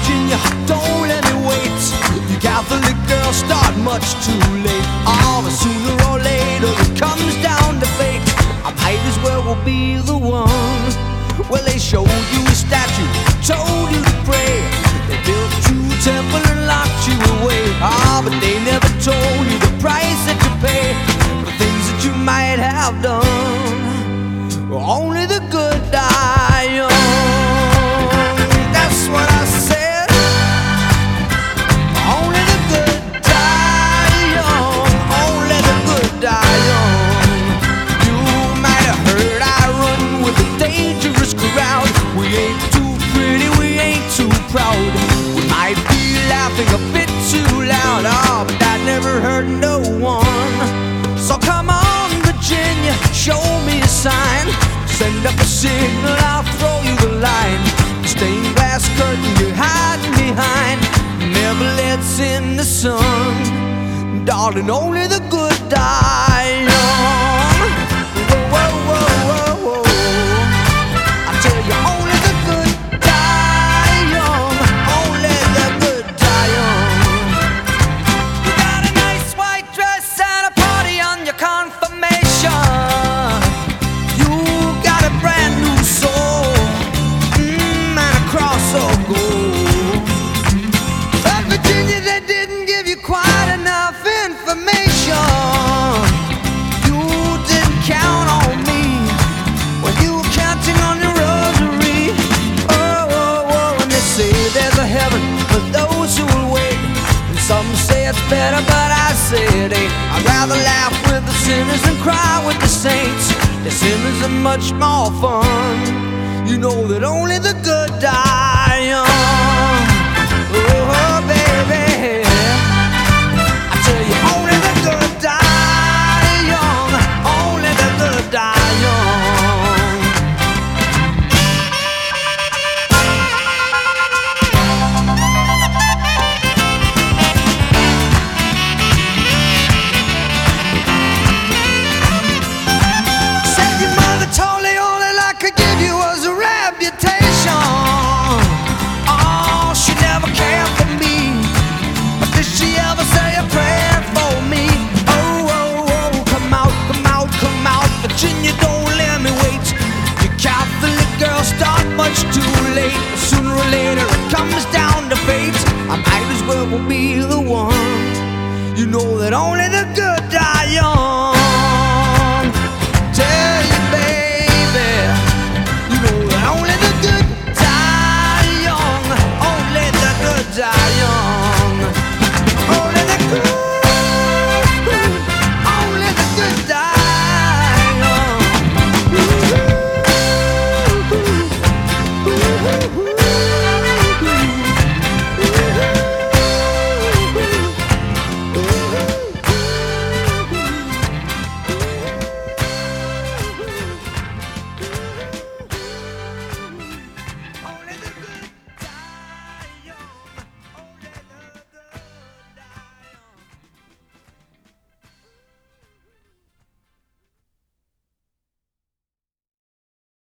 Virginia, don't let me wait. You Catholic girls start much too late. Oh, but sooner or later it comes down to fate. I might as well be the one. Well, they showed you a statue, told you to pray. They built you a temple and locked you away. Ah, but they never told you the price that you pay for things that you might have done. Only the good die young. That's what I said. Only the good die young. Only the good die young. You might have heard I run with a dangerous crowd. We ain't too pretty, we ain't too proud. We might be laughing a bit too loud. Oh, but that never hurt no one. So come on, Virginia, show me a sign. Send up a signal, I'll throw you the line. Stained glass curtain you're hiding behind never lets in the sun. Darling, only the good die young. Whoa, whoa, whoa, whoa, whoa. I tell you, only the good die young. Only the good die young. You got a nice white dress and a party on your confirmation. Some say it's better, but I say it ain't. I'd rather laugh with the sinners than cry with the saints. The sinners are much more fun. You know that only the good die young. Oh, baby, I tell you, only the good die young. Only the good die young. Virginia, don't let me wait. You Catholic girls start much too late. Sooner or later it comes down to fate. I might as well be the one. You know that only